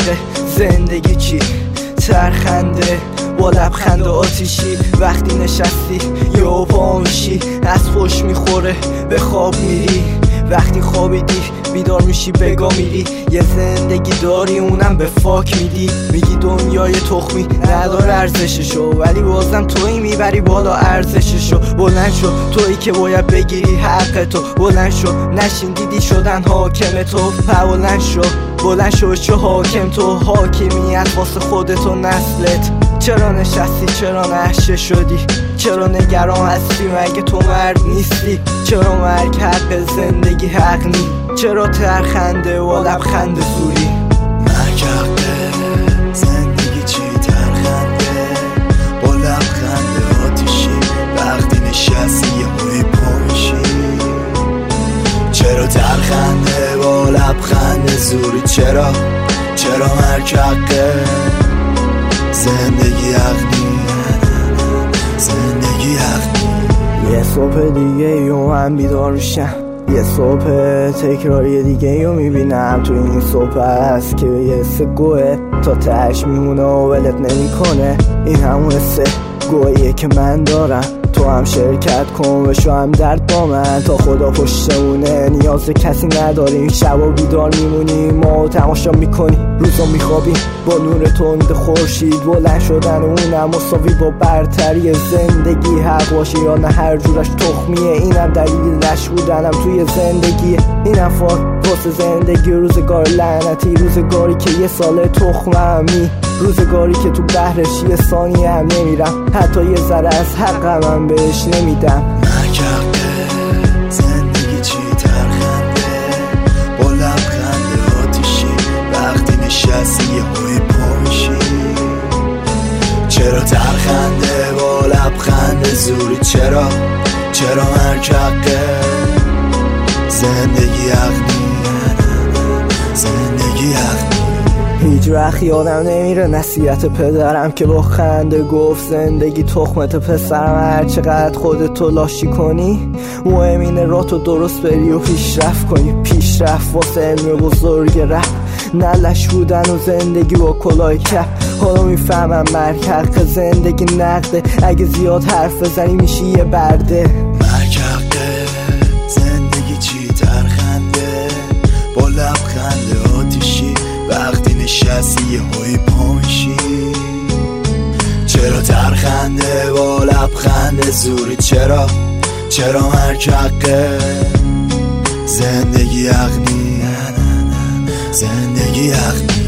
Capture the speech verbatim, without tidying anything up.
حقه. زندگی چی؟ ترخنده با لبخند آتیشی. وقتی نشستی یا پا میشی از خوش میخوره به خواب میری. وقتی خوابیدی بیدار میشی بگا میری. یه زندگی داری اونم به فاک میدی. میگی دنیای تخمی نداره ارزششو، ولی بازم تویی میبری بالا ارزششو. بلند شو تویی که باید بگیری حق تو. بلند شو نشین دیدی شدن حاکم تو. بلند شو بلند شو شو حاکم تو. حاکمیت واسه خودت و نسلت. چرا نشستی؟ چرا نشه شدی؟ چرا نگران هستی؟ مگه تو مرد نیستی؟ چرا مرگ حق زندگی حق نی؟ چرا ترخنده و لبخند زوری؟ مرگ حقه زندگی چی؟ ترخنده با لبخند آتیشی. وقتی نشستی یه موی پاشی. چرا ترخنده با لبخند زوری؟ چرا چرا مرگ حقه زندگی حق نی؟ زندگی حق نی. یه صبح دیگه یو من بیدار میشم. یه صبح تکراری دیگه یو میبینم. تو این صبح هست که یه حس گوه تا تهش میمونه و ولت نمیکنه. این همون حس گوهیه که من دارم. تو هم شرکت کن بشو هم درد با من. تا خدا پشتمونه نیاز کسی نداریم. شبا بیدار میمونیم ما تماشا میکنیم. روزا میخوابیم با نور تند خورشید. بلند شدن اونم مساوی با برتری زندگی. حق باشه یا نه هر جورش تخمیه. اینم دلیلش بودنم توی زندگی. اینم فاک واسه زندگی. روزگار لعنتی، روزگاری که یه سال تخممی. روزگاری که تو بحرش یه ثانیه هم نمیرم. حتی یه ذره از حقم هم بهش نمیدم. مرگ حقه زندگی چی؟ ترخنده با لبخند آتیشی. وقتی نشستی یه موی پا میشی. چرا ترخنده با لبخند زوری؟ چرا چرا مرگ حقه زندگی حق نی؟ زندگی حق نی. هیچ وقت یادم نمیره نصیحت پدرم که با خنده گفت زندگی تخمت پسرم. هر چقدر خودتو لاشی کنی مهم اینه راه تو درست بری و پیشرفت کنی. پیشرفت واسه علم بزرگ رفت نه لش بودن و زندگی با کلاه کف. حالا میفهمم مرگ حق زندگی نقده. اگه زیاد حرف بزنی میشی یه برده. مرگ حقه زندگی چی؟ ترخنده با لبخند آتیشی. وقتی نشستی یه هوی پاشی. چرا ترخنده با لبخند زوری؟ چرا چرا مرگ حقه زندگی حق نی؟ زندگی حق نی.